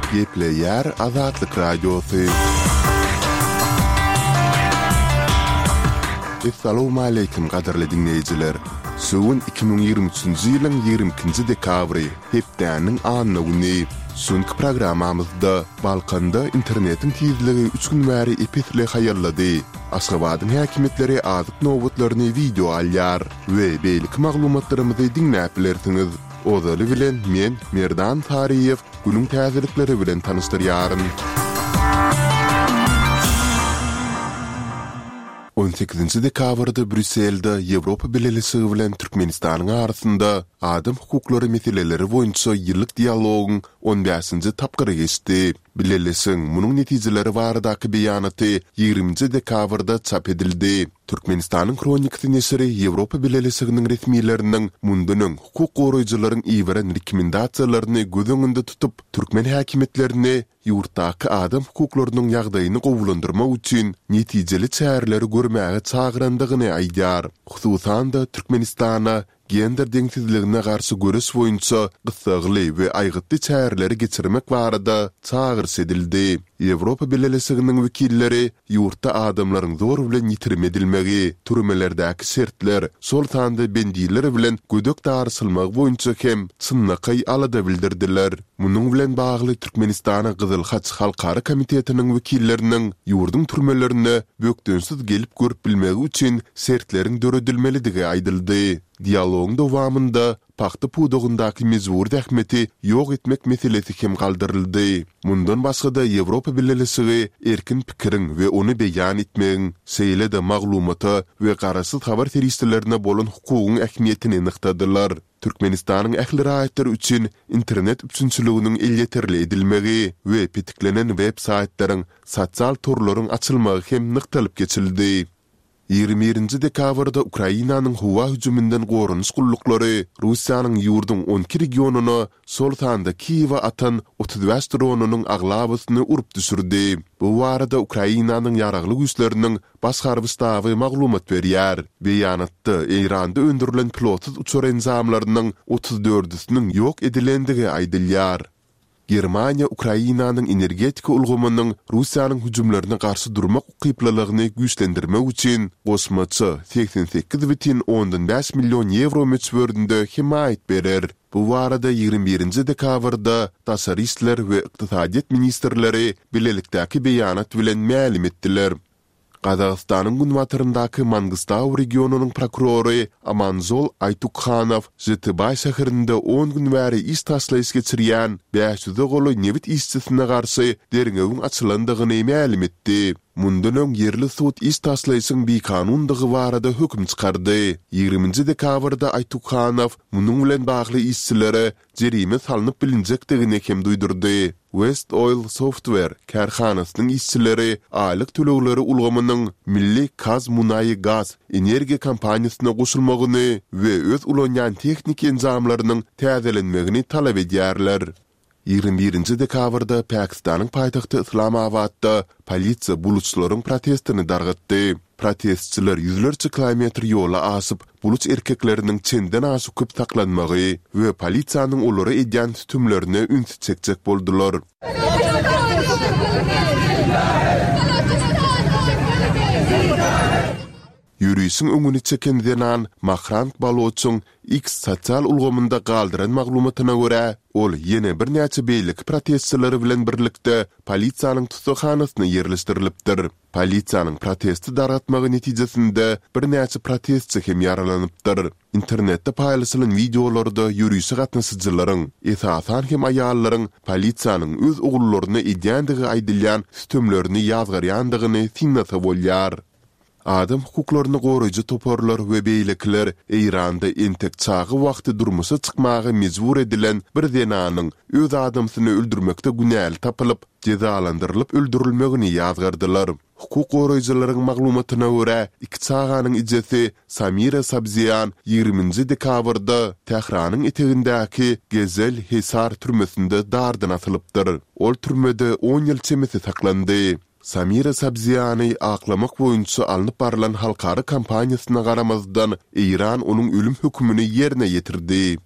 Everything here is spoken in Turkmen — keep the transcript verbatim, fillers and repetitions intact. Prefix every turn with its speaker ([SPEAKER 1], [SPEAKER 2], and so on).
[SPEAKER 1] Gepleyer Azatlyk Radiosu. Assalamu alaykum qadarly dinleyijiler. Suwun iki ming ýigirme üçinji ýylyň ýigirme ikinji dekabry hepdäniň anyny güni. Sunky programamyzda Balkanda internetiň tizligi üç gün bäri epetli haýarlady. Aşgabatyň häkimetleri azyk nowatlaryny video alýar we beýlik maglumatlarymyzy dinläp bilersiňiz. Ozaly bilen men Merdan Tariýew günüň täzelikleri bilen tanışdyrýarym. on sekizinji dekabrda Brüsselde Ýewropa Birleşigi bilen Türkmenistanyň arasynda adam hukuklary meseleleri boýunça ýyllyk dialogyň on beşinji tapgyry geçdi. Birleşigiň munyň netijeleri baradaky beýanaty ýygrüminji dekabrda çap edildi. Türkmenistanyň kronikasy nesiri Ýewropa Birleşiginiň resmiýetleriniň mundunyň hukuk goraýjylaryň iýeren rekomendasiýalaryny göz öňünde tutup türkmen häkimetlerini ýurtdaky adam hukuklarynyň ýagdaýyny gowulandyrmak üçin netijeli çäreleri görmäge çagyrandygyny aýdýar. Hususan da Türkmenistana gender deňsizligine garşy görüş boýunça gysagly we aýgytly çäreleri geçirmek barada çağırış edildi. Ýewropa Birleşiginiň wekilleri ýurtda adamlaryň zor bilen ýitirme edilmegi, türmelerdäki şertler, şol tanda bendiler bilen gödök darysylmak boýunça hem çynnaky alada bildirdiler. Munyň bilen bagly Türkmenistana Gyzyl Haç Halkara Komitetiniň wekilleriniň ýurduň türmelerine bökdönsiz gelip görüp bilmegi üçin şertleriň döredilmeligi aýdyldy. Dialogyň dowamında paxta pudugundaky mezbur dähmeti ýok etmek meselesi hem galdyryldy. Mundan başga da Ýewropa Birleşigi erkin pikiriň we ony beýan etmegiň, seýle de maglumata we garaşsyz habar teristlerine bolan hukugyň ähmiýetini nyktadylar. Türkmenistanyň ähli raýatlar üçin internet üçinçiliginiň elýeterli edilmegi we petiklenen web saýtlaryň, sosial torlaryň açylmagy hem nyktalyp geçildi. ýygrimi birinji dekabrda Ukrainanyň howa hüjümünden gorunç gullyklary Russiýanyň ýurdun on iki regionuny sol tanda Kiýewa atan otuz beş dronunyň aglabasyny urup düşürdi. Bu barada Ukrainanyň ýaragly güýçleriniň baş harby staby maglumat berýär. Beýanatda Eýranda öndürilen pilotsuz uçar enzamlarynyň otuz dördüsiniň ýok edilendigi aýdylýar. Germaniýa Ukrainanyň energetika ulgamynyň Russiýanyň hüjümlerine garşy durmak ukyplalygyny güýçlendirmek üçin gosmaçy seksen sekiz бүтүн ondan beş million euro möçböründe himayet berer. Bu barada ýygrimi birinji dekabrda Taşary we Ykdysadiýet ministrleri bilelikdäki beýanat bilen ma'lum etdiler. Qazaqstanyň Gunwataryndaky Mangustaw regionunyň prokurory Amanzol Aytukhanow Zytybay şäherinde on gün bäri iş taşlaýyş geçirýän beş yüz goly newit işçisine garşy derňegiň açylandygyny ma'lum etdi. Mundan öň ýerli sud iş taşlaýyşyň bekanundygy barada hökm çykardy. ýygrüminji dekabrda Aytukhanow munyň bilen bagly işçilere jerime salynyp bilinjekdigini hem duýdurdy. West Oil Software karhanasynyň işçileri aýlyk tölegleri ulgamynyň Milli Gaz Munaýy Gaz energiýa kompaniýasyna goşulmagyny we öz ulanýan tehnik enzamlarynyň täzelenmegini talap edýärler. ýygrimi birinji dekabrda Pakistanyň paýtagty Islamabadda polisiýa bulutçylaryň protestini dargatdy. Protestçiler yüzlerce kilometr yola asyp buluç erkekleriniň çenden aşyp taklanmagy we polisiýanyň olary edýän tümlerine üns çekjek boldular. Ýürüýüşiň öňüni çeken Zenan Mahrant Baloçyň X sosial ulgamynda galdyran maglumatyna görä, ol ýene bir näçe beýlik protestçileri bilen birlikde polisiýanyň tutuşxanasyna ýerleşdirilipdir. Polisiýanyň protesti daratmagy netijesinde bir näçe protestçi hem ýaralanypdyr. Internetde paýlaşylan videolarda ýürüýüşe gatnaşyjylaryň, esasan hem aýallaryň polisiýanyň öz ogulllaryny edýändigi aýdylýan tümlerini ýazgarýandygyny sinnata bolýar. Adam hukuklaryny goraýjy toparlar we beýlekler Eýranda entek çagy wagty durmuşa çykmagy mezbur edilen bir denanyň öz adamsyny öldürmekde günäl tapylyp, cezalandyrylyp öldürilmegini ýazgardylar. Hukuk goraýjylaryň maglumatyna görä, iki çaganyň ijesi Samira Sabziyan ýygrüminji dekabrda Tehranyň etegindäki Gezel Hisar türmesinde dardan atylypdyr. Ol türmede on ýyl çemesi saklandy. Samira Sabziyany aklamak boýunça alınıp barılan halkara kampaniýasyna garamazdan Eýran onuň ölüm hükmüni ýerine ýetirdi.